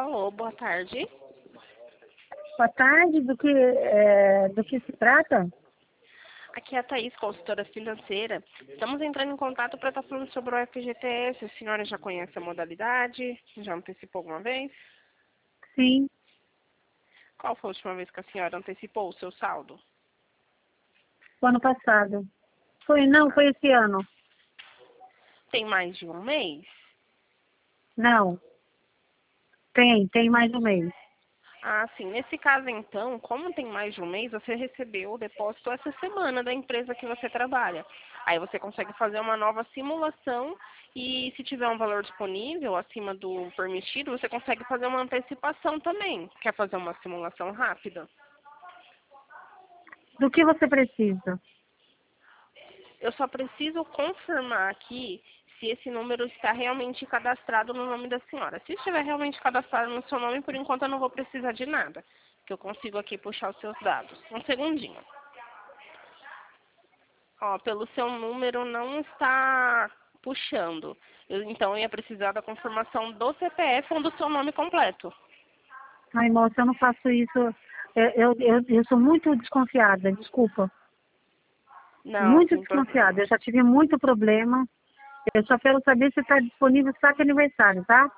Alô, boa tarde. Boa tarde, do que se trata? Aqui é a Thaís, consultora financeira. Estamos entrando em contato para estar falando sobre o FGTS. A senhora já conhece a modalidade? Já antecipou alguma vez? Sim, Qual foi a última vez que a senhora antecipou o seu saldo? o ano passado. Foi esse ano. Tem mais de um mês? Não, tem mais um mês. Ah, sim. Nesse caso, então, como tem mais de um mês, você recebeu o depósito essa semana da empresa que você trabalha. Aí você consegue fazer uma nova simulação e, se tiver um valor disponível acima do permitido, você consegue fazer uma antecipação também. Quer fazer uma simulação rápida? Do que você precisa? Eu só preciso confirmar aqui se esse número está realmente cadastrado no nome da senhora. Se estiver realmente cadastrado no seu nome, por enquanto eu não vou precisar de nada, que eu consigo aqui puxar os seus dados. Um segundinho. Ó, pelo seu número não está puxando. Então eu ia precisar da confirmação do CPF ou do seu nome completo. Ai, moça, eu não faço isso. Eu sou muito desconfiada, desculpa. Não, Muito sem problema. desconfiada. Eu já tive muito problema. Eu só quero saber se está disponível o saque aniversário, tá?